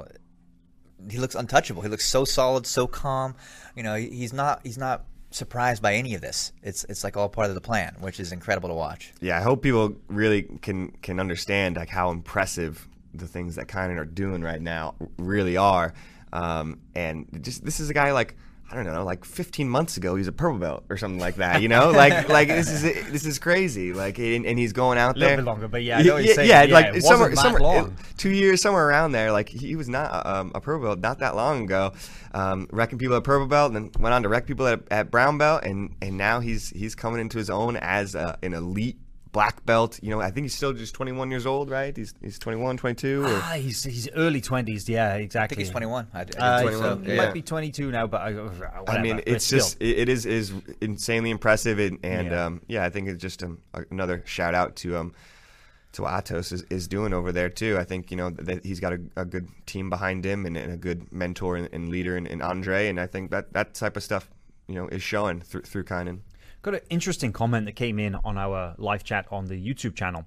He looks untouchable. He looks so solid, so calm. He's not surprised by any of this. It's like all part of the plan, which is incredible to watch. Yeah, I hope people really can understand like how impressive the things that Kaynan are doing right now really are. And just, this is a guy like, I don't know, like 15 months ago, he's a purple belt or something like that, like this is crazy. Like, and he's going out there a little bit longer, but yeah, I know what you're saying. Yeah, Yeah, like it wasn't that long. 2 years, somewhere around there. Like, he was not a purple belt not that long ago, wrecking people at purple belt, and then went on to wreck people at brown belt, and now he's coming into his own as an elite black belt. I think he's still just 21 years old, right? He's 21, 22. Or? He's early 20s. Yeah, exactly. I think he's 21. I 21. So he Yeah. might be 22 now, but whatever. I mean, it's But just still. it is insanely impressive, and Yeah. I think it's just another shout out to what Atos is doing over there too. I think that he's got a good team behind him and a good mentor and leader in Andre, and I think that type of stuff is showing through Kaynan. Got an interesting comment that came in on our live chat on the YouTube channel.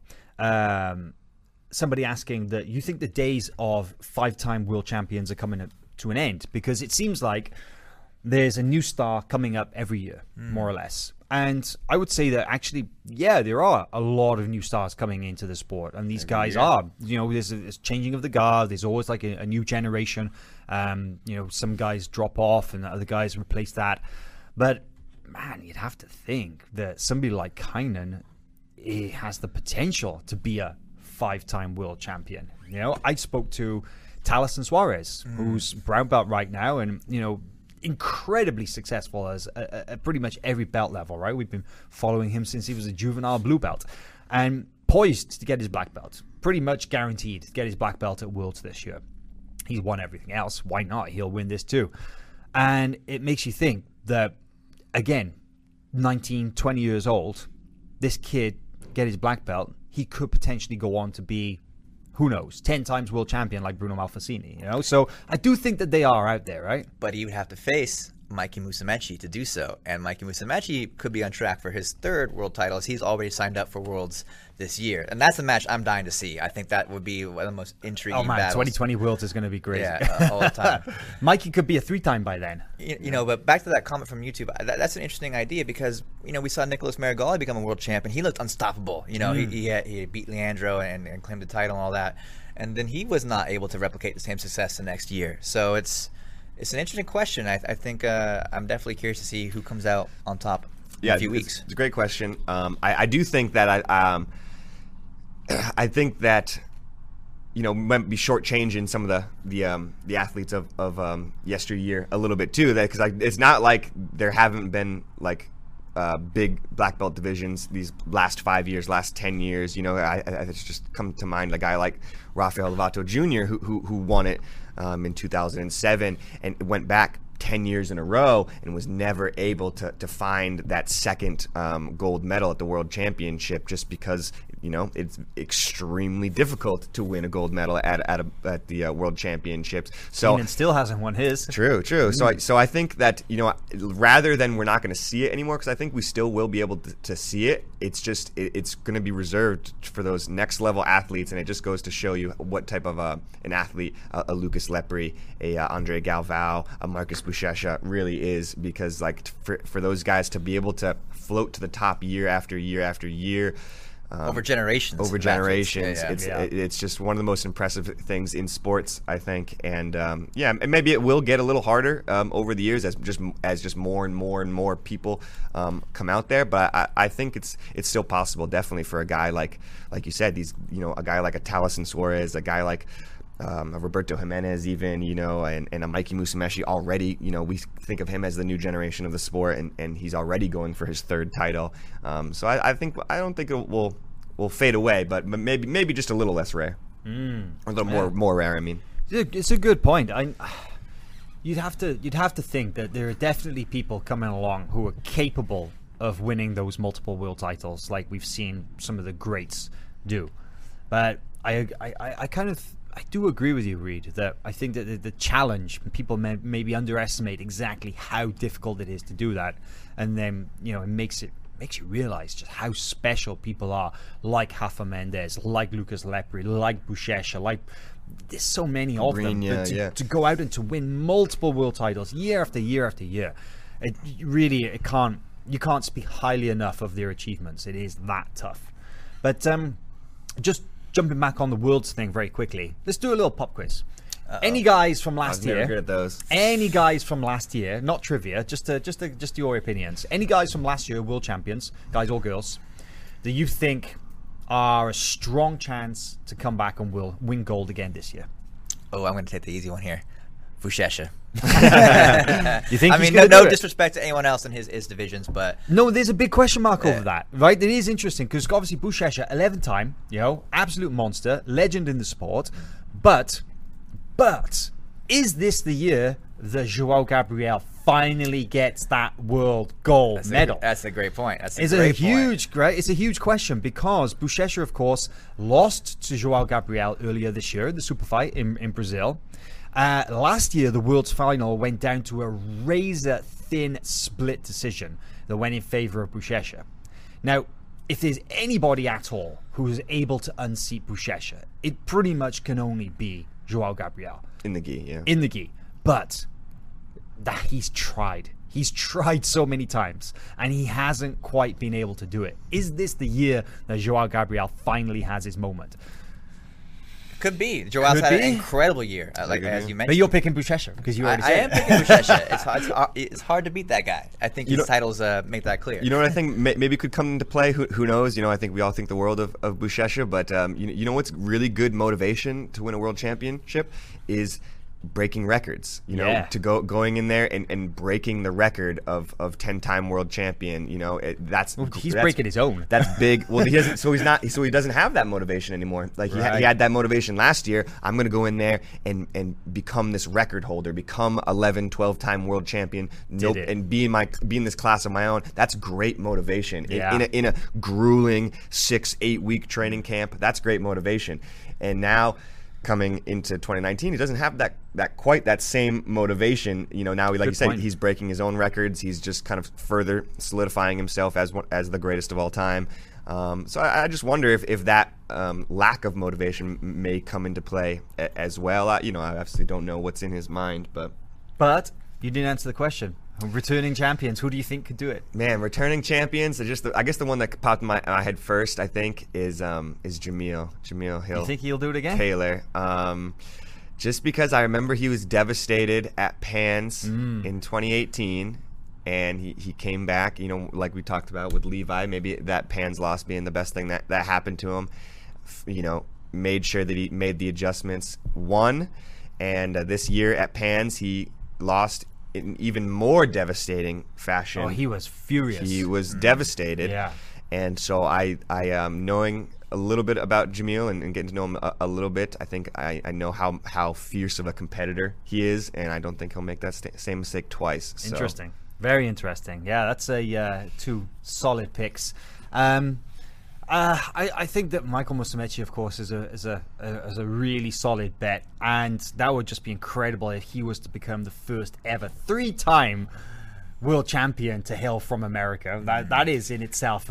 Somebody asking that you think the days of 5-time world champions are coming to an end, because it seems like there's a new star coming up every year, more or less. And I would say that actually, yeah, there are a lot of new stars coming into the sport, and these guys are, there's a changing of the guard. There's always like a new generation. Some guys drop off and other guys replace that. But man, you'd have to think that somebody like Kynan has the potential to be a 5-time world champion. I spoke to Taliesin Suarez, who's brown belt right now, and incredibly successful as at pretty much every belt level, right? We've been following him since he was a juvenile blue belt, and poised to get his black belt, pretty much guaranteed to get his black belt at Worlds this year. He's won everything else. Why not? He'll win this too. And it makes you think that, again, 19, 20 years old, this kid get his black belt, he could potentially go on to be, who knows, 10 times world champion like Bruno Malfacini, So I do think that they are out there, right? But he would have to face Mikey Musumeci to do so. And Mikey Musumeci could be on track for his 3rd world title, as he's already signed up for Worlds this year. And that's a match I'm dying to see. I think that would be one of the most intriguing battles. 2020 Worlds is going to be crazy. Yeah, all the time. Mikey could be a 3-time by then. But back to that comment from YouTube, that's an interesting idea because, we saw Nicholas Marigali become a world champion. He looked unstoppable. He beat Leandro and claimed the title and all that. And then he was not able to replicate the same success the next year. So it's an interesting question. I think I'm definitely curious to see who comes out on top in a few weeks. It's a great question. I do think that I think that might be shortchanging some of the athletes of yesteryear a little bit too. That because it's not like there haven't been like big black belt divisions these last 5 years, last 10 years. It's just come to mind a guy like Rafael Lovato Jr. who won it in 2007 and went back 10 years in a row and was never able to find that second gold medal at the World Championship just because it's extremely difficult to win a gold medal at the World Championships. So Keenan still hasn't won his. True. So I think that rather than we're not going to see it anymore, because I think we still will be able to see it. It's just it's going to be reserved for those next level athletes, and it just goes to show you what type of an athlete a Lucas Lepri, a Andre Galvao, a Marcus Buchecha really is, because for those guys to be able to float to the top year after year after year. Over generations. It's just one of the most impressive things in sports, I think. And and maybe it will get a little harder over the years as just more and more and more people come out there. But I think it's still possible, definitely, for a guy like you said, a guy like a Taliesin Suarez, a guy like a Roberto Jimenez, even, and a Mikey Musumeci already. We think of him as the new generation of the sport, and he's already going for his 3rd title. So I don't think it will fade away, but maybe just a little less rare, or a little more rare. I mean, it's a good point. You'd have to think that there are definitely people coming along who are capable of winning those multiple world titles, like we've seen some of the greats do. But I do agree with you, Reed, that I think that the challenge, people maybe underestimate exactly how difficult it is to do that, and then it makes you realize just how special people are, like Rafa Mendes, like Lucas Lepri, like Buchecha, like there's so many of them. To go out and to win multiple world titles year after year after year, you can't speak highly enough of their achievements. It is that tough. But just jumping back on the Worlds thing very quickly, let's do a little pop quiz. Any guys from last year? Never good at those. Any guys from last year? Not trivia, just your opinions. Any guys from last year, world champions, guys or girls, that you think are a strong chance to come back and will win gold again this year? Oh, I'm going to take the easy one here. Buchecha. You think? I mean, no disrespect to anyone else in his divisions, but no, there's a big question mark over that, right? It is interesting because obviously Buchecha, 11-time, absolute monster, legend in the sport, but is this the year that Joao Gabriel finally gets that world gold medal? That's a great point. It's a huge question because Buchecha, of course, lost to Joao Gabriel earlier this year, the super fight in Brazil. Last year, the world's final went down to a razor-thin split decision that went in favor of Buchecha. Now, if there's anybody at all who is able to unseat Buchecha, it pretty much can only be Joao Gabriel. In the gi, yeah. In the gi. But he's tried. He's tried so many times, and he hasn't quite been able to do it. Is this the year that Joao Gabriel finally has his moment? Could be. Joao's had an incredible year, like as you mentioned. But you're picking Buchecha because you already said I am picking Buchecha. It's hard to beat that guy. I think his titles make that clear. You know what I think maybe could come into play? Who knows? I think we all think the world of Buchecha, but you know what's really good motivation to win a world championship is breaking records, to going in there and breaking the record of 10-time world champion. That's breaking his own. That's big. Well, he doesn't. So he doesn't have that motivation anymore. Like he had that motivation last year. I'm going to go in there and become this record holder, become 12-time world champion, and be in this class of my own. That's great motivation. In a grueling 6-8 week training camp. That's great motivation. And now, coming into 2019, he doesn't have that same motivation. Now like you said, he's breaking his own records. He's just kind of further solidifying himself as the greatest of all time. So I just wonder if that lack of motivation may come into play as well. I obviously don't know what's in his mind, but you didn't answer the question. Returning champions, who do you think could do it? Man, returning champions. I guess the one that popped in my head first, I think, is Jamil Hill. You think he'll do it again? Taylor. Just because I remember he was devastated at Pans in 2018, and he came back. Like we talked about with Levi, maybe that Pans loss being the best thing that happened to him. Made sure that he made the adjustments. Won, and this year at Pans he lost in even more devastating fashion. Oh, he was furious. He was devastated. Yeah. And so I knowing a little bit about Jamil and getting to know him a little bit, I think I know how fierce of a competitor he is, and I don't think he'll make that same mistake twice. So. Interesting. Very interesting. Yeah, that's two solid picks. I think that Michael Musumeci, of course, is a really solid bet, and that would just be incredible if he was to become the first ever 3-time world champion to hail from America. That is in itself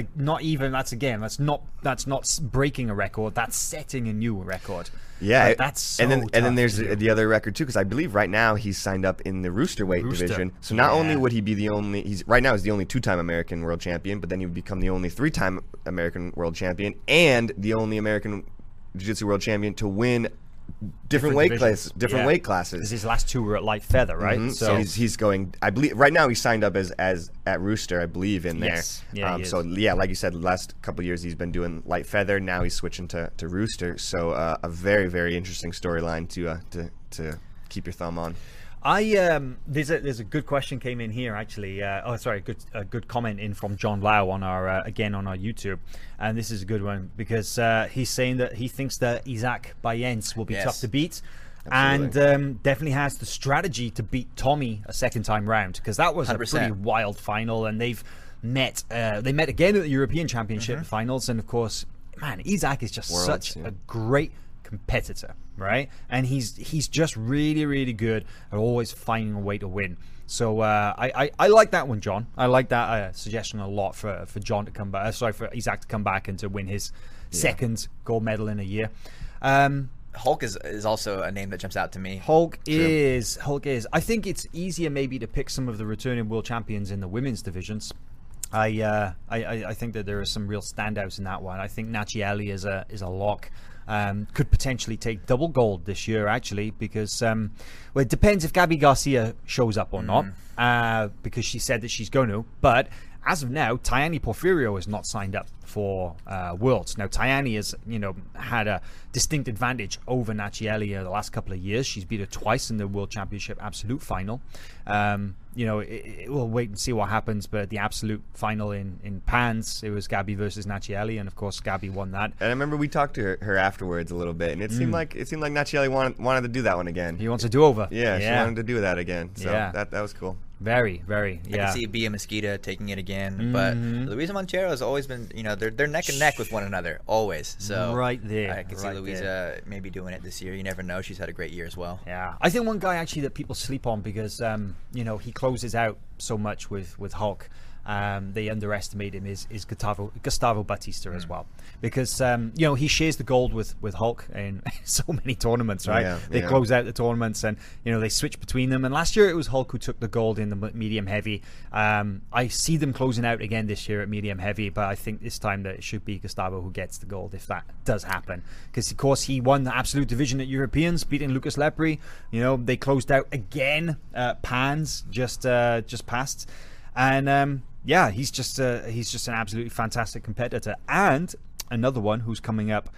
that's not breaking a record. That's setting a new record. Yeah, that's so and then there's tough to do. the other record too, because I believe right now he's signed up in the Rooster weight division. So not only would he be the only, he's the only 2-time American world champion, but then he would become the only 3-time American world champion and the only American Jiu-Jitsu world champion to win different weight classes. Weight classes. Because his last two were at light feather, right? Mm-hmm. So he's going. I believe right now he's signed up as at Rooster, I believe, in there. Yes. Yeah. Like you said, the last couple of years he's been doing light feather. Now he's switching to Rooster. So a very, very interesting storyline to keep your thumb on. There's a good question came in here actually. A good comment in from John Lau on our YouTube, and this is a good one because he's saying that he thinks that Isaac Bayens will be tough to beat. Absolutely. And definitely has the strategy to beat Tommy a second time round, because that was 100%. A pretty wild final, and they've met again at the European Championship finals, and of course, man, Isaac is just such a great competitor, right? And he's just really, really good at always finding a way to win. So I like that one, John. I like that suggestion a lot for John to come back. For Isaac to come back and to win his second gold medal in a year. Hulk is also a name that jumps out to me. Hulk is. I think it's easier maybe to pick some of the returning world champions in the women's divisions. I think that there are some real standouts in that one. I think Nachieli is a lock. Could potentially take double gold this year, actually, because it depends if Gabby Garcia shows up or not, because she said that she's going to. But as of now, Tayane Porfirio is not signed up for Worlds. Now, Tayane has had a distinct advantage over Nachieli the last couple of years. She's beat her twice in the World Championship Absolute Final. We'll wait and see what happens, but the Absolute Final in Pans, it was Gabby versus Nachieli, and of course Gabby won that. And I remember we talked to her afterwards a little bit, and it seemed like Nachieli wanted to do that one again. He wants a do-over. Yeah, she wanted to do that again. So that was cool. Very, very. I can see Bia Mesquita taking it again, but Luisa Montero has always been, they're neck and neck with one another, always. So right there. I can see Luisa maybe doing it this year. You never know. She's had a great year as well. Yeah, I think one guy actually that people sleep on because he closes out so much with Hulk. they underestimate him is Gustavo Batista as well, because he shares the gold with Hulk in so many tournaments, right? They close out the tournaments, and they switch between them. And last year it was Hulk who took the gold in the medium heavy. I see them closing out again this year at medium heavy, but I think this time that it should be Gustavo who gets the gold if that does happen, because of course he won the absolute division at Europeans, beating Lucas Lepri. They closed out again. Pans just passed, and he's just an absolutely fantastic competitor. And another one who's coming up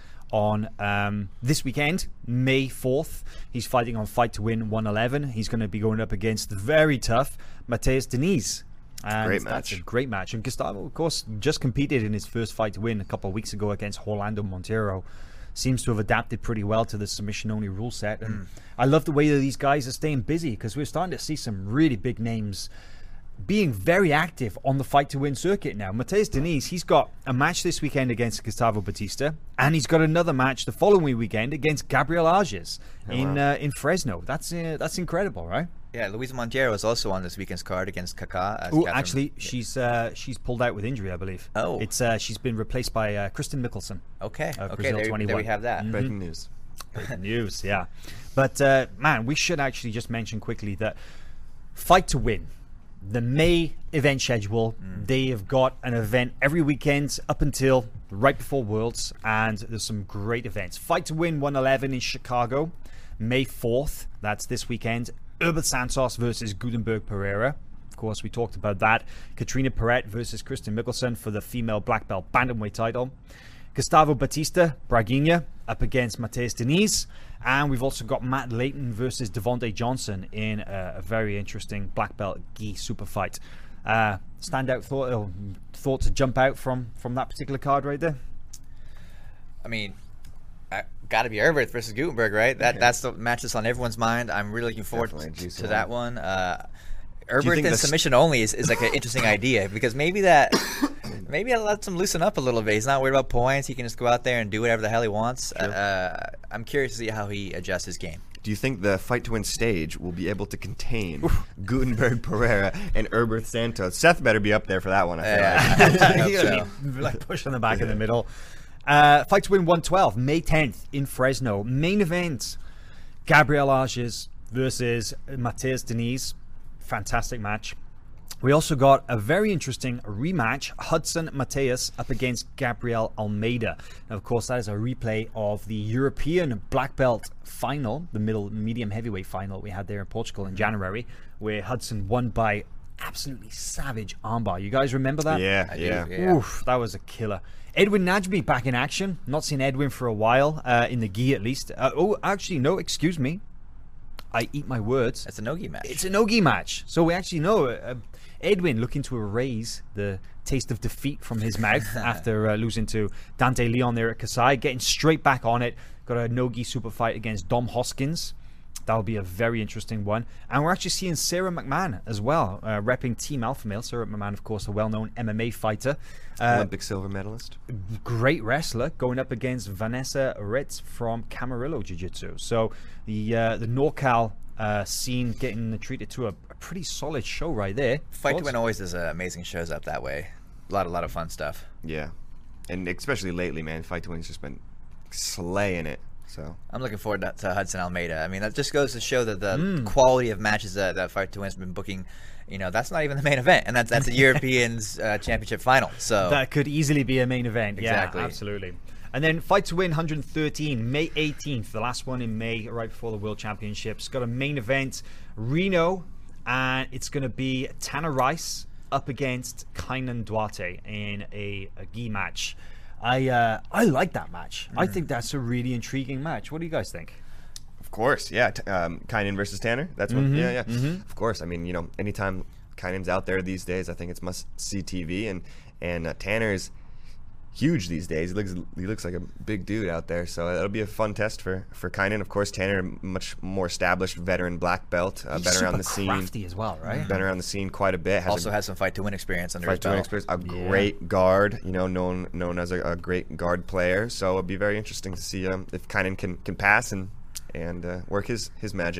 on this weekend, May 4th. He's fighting on Fight to Win 111. He's going to be going up against the very tough Mateus Diniz. And great match. That's a great match. And Gustavo, of course, just competed in his first Fight to Win a couple of weeks ago against Orlando Montero. Seems to have adapted pretty well to the submission-only rule set. And I love the way that these guys are staying busy, because we're starting to see some really big names being very active on the Fight to Win circuit now. Mateus Diniz, he's got a match this weekend against Gustavo Batista, and he's got another match the following weekend against Gabriel Arges in Fresno. That's incredible, right? Yeah, Luisa Montero is also on this weekend's card against Kaká. Oh, actually, she's pulled out with injury, I believe. Oh, she's been replaced by Kristen Mickelson. Okay, Brazil 21. There we have that. Breaking news. Breaking news, yeah. But man, we should actually just mention quickly that Fight to Win, the May event schedule, they have got an event every weekend up until right before Worlds, and there's some great events. Fight to Win 111 in Chicago, May 4th. That's this weekend. Herbert Santos versus Gutenberg Pereira. Of course, we talked about that. Katrina Perret versus Kristen Mickelson for the female black belt bantamweight title. Gustavo Batista, Braguinha, up against Mateus Diniz. And we've also got Matt Layton versus Devontae Johnson in a very interesting black belt gi super fight. Standout thought to jump out from that particular card right there? I mean, got to be Herbert versus Gutenberg, right? That's the match that's on everyone's mind. I'm really looking forward to that one. Herbert in submission only is like an interesting idea, because maybe I'll let him loosen up a little bit. He's not worried about points. He can just go out there and do whatever the hell he wants. I'm curious to see how he adjusts his game. Do you think the Fight to Win stage will be able to contain Gutenberg Pereira and Herbert Santos? Seth better be up there for that one, I feel like. Like push on the back in the middle. Fight to Win 112, May 10th in Fresno. Main event, Gabriel Arges versus Mateus Diniz. Fantastic match. We also got a very interesting rematch, Hudson Mateus up against Gabriel Almeida. Now, of course, that is a replay of the European black belt final, the medium heavyweight final we had there in Portugal in January, where Hudson won by absolutely savage armbar. You guys remember that? Yeah. Oof, that was a killer. Edwin Najmi back in action. Not seen Edwin for a while, in the gi at least. Actually, no, excuse me. I eat my words. It's a no-gi match. It's a no-gi match. So we actually know Edwin looking to erase the taste of defeat from his mouth after losing to Dante Leon there at Kasai, getting straight back on it. Got a no-gi super fight against Dom Hoskins. That'll be a very interesting one. And we're actually seeing Sarah McMahon as well, repping Team Alpha Male. Sarah McMahon, of course, a well-known MMA fighter. Olympic silver medalist. Great wrestler, going up against Vanessa Ritz from Camarillo Jiu-Jitsu. So the NorCal scene getting treated to a pretty solid show right there. Fight to Win always does amazing shows up that way. A lot of fun stuff. Yeah. And especially lately, man, Fight to Win's just been slaying it. So I'm looking forward to Hudson Almeida. I mean, that just goes to show that the quality of matches that Fight to Win's been booking, that's not even the main event, and that's a Europeans championship final. So that could easily be a main event. Exactly. Yeah, absolutely. And then Fight to Win 113, May 18th, the last one in May, right before the World Championships. Got a main event, Reno, and it's going to be Tanner Rice up against Kainan Duarte in a gi match. I like that match. I think that's a really intriguing match. What do you guys think? Of course, yeah. Kainan versus Tanner. That's what. Yeah. Of course. I mean, anytime Kainan's out there these days, I think it's must-see TV. And Tanner's huge these days. He looks like a big dude out there. So it'll be a fun test for Kainan. Of course, Tanner, much more established veteran black belt, been around the scene. Crafty as well, right? Been around the scene quite a bit. Also has some Fight to Win experience under his belt. A great guard, known as a great guard player. So it'll be very interesting to see if Kainan can pass and work his magic.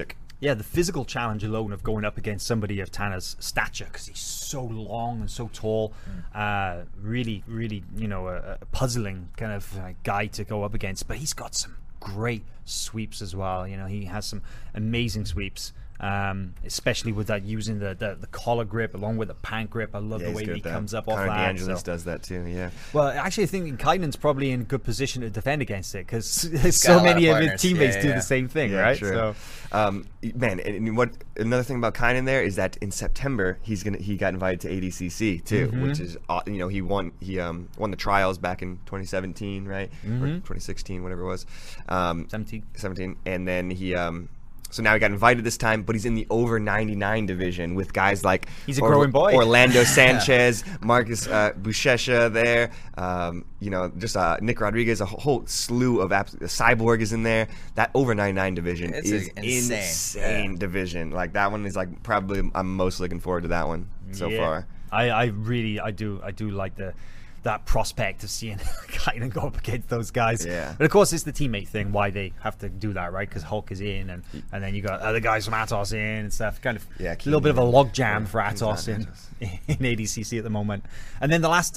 Yeah, the physical challenge alone of going up against somebody of Tanner's stature, because he's so long and so tall, really, a puzzling kind of guy to go up against. But he's got some great sweeps as well. He has some amazing sweeps. Especially with that using the collar grip along with the pant grip. I love the way he comes up off that. Conor DeAngelis does that too, yeah. Well, actually, I think Kainen's probably in a good position to defend against it, because so many of his teammates do the same thing, right? True. So, man, and what another thing about Kainen there is that in September he got invited to ADCC too, which is he won the trials back in 2017, right, or 2016, whatever it was, 17, and then he. So now he got invited this time, but he's in the over 99 division with guys like he's a growing boy. Orlando Sanchez, Marcus Buchecha there, Nick Rodriguez, a whole slew of Cyborg is in there. That over 99 division is insane division. Like that one is like probably I'm most looking forward to that one so far. I do like that prospect of seeing Kainen go up against those guys. Yeah. But of course, it's the teammate thing, why they have to do that, right? Because Hulk is in, and then you got other guys from Atos in and stuff. Kind of a little bit of a logjam for Atos in ADCC at the moment. And then the last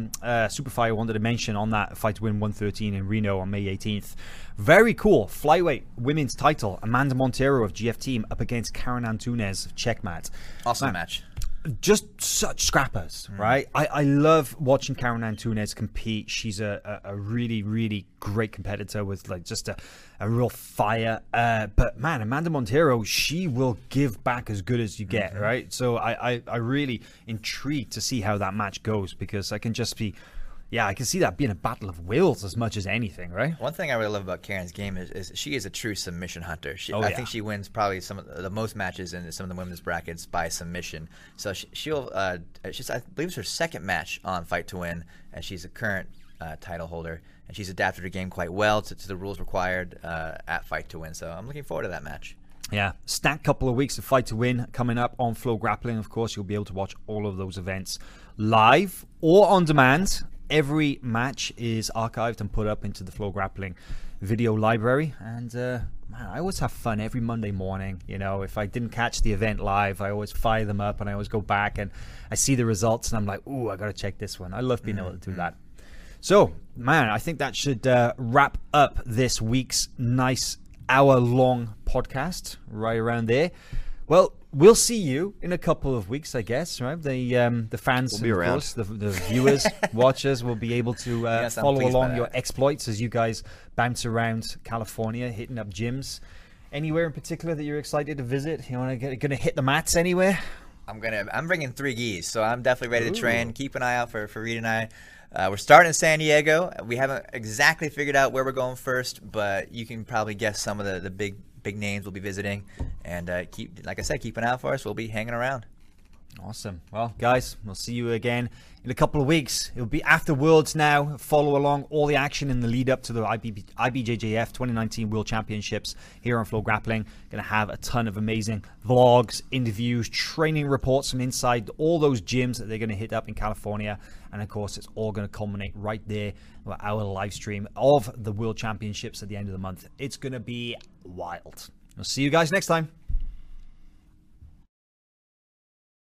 super fight I wanted to mention on that Fight to Win 113 in Reno on May 18th. Very cool. Flyweight women's title. Amanda Montero of GF Team up against Karen Antunes of Checkmat. Awesome match. Just such scrappers, right? I love watching Karen Antunes compete. She's a really, really great competitor with like just a real fire. But man, Amanda Montero, she will give back as good as you get, right? So I really intrigued to see how that match goes, because I can just be... Yeah, I can see that being a battle of wills as much as anything, right? One thing I really love about Karen's game is she is a true submission hunter. I think she wins probably some of the most matches in some of the women's brackets by submission. So she'll I believe it's her second match on Fight to Win, and she's a current title holder, and she's adapted her game quite well to the rules required at Fight to Win. So I'm looking forward to that match. Yeah, stacked couple of weeks of Fight to Win coming up on Flow Grappling. Of course, you'll be able to watch all of those events live or on demand. Every match is archived and put up into the Flow Grappling video library. And man, I always have fun every Monday morning. If I didn't catch the event live, I always fire them up and I always go back and I see the results and I'm like, ooh, I got to check this one. I love being able to do that. So, man, I think that should wrap up this week's nice hour-long podcast right around there. Well, we'll see you in a couple of weeks, I guess, right? The fans, will be around. Course, the viewers, watchers will be able to follow along your exploits as you guys bounce around California, hitting up gyms. Anywhere in particular that you're excited to visit? You want to gonna hit the mats anywhere? I'm bringing 3 gis, so I'm definitely ready to train. Keep an eye out for Reed and I. We're starting in San Diego. We haven't exactly figured out where we're going first, but you can probably guess some of the big names we'll be visiting, and keep an eye out for us. We'll be hanging around. Awesome. Well, guys, we'll see you again in a couple of weeks. It'll be after Worlds now. Follow along all the action in the lead up to the IBJJF 2019 World Championships here on Flow Grappling. Going to have a ton of amazing vlogs, interviews, training reports from inside all those gyms that they're going to hit up in California. And of course, it's all going to culminate right there with our live stream of the World Championships at the end of the month. It's going to be wild. I'll see you guys next time.